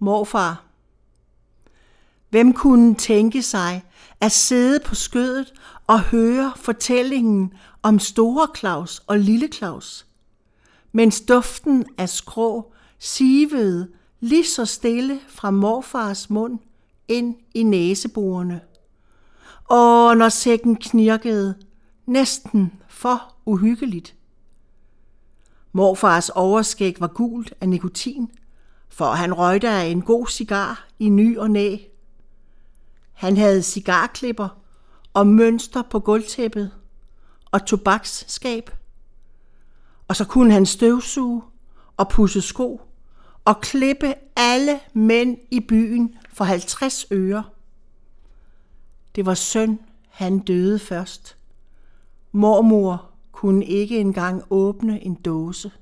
morfar. Hvem kunne tænke sig at sidde på skødet og høre fortællingen om Store Claus og Lille Claus, mens duften af skrå sivede lige så stille fra morfars mund ind i næseborene. Og når sækken knirkede, næsten for uhyggeligt. Morfars overskæg var gult af nikotin, for han røgte af en god cigar i ny og næ. Han havde cigarklipper og mønster på gulvtæppet og tobaksskab. Og så kunne han støvsuge og pudse sko og klippe alle mænd i byen for 50 øre. Det var synd, han døde først. Mormor kunne ikke engang åbne en dåse.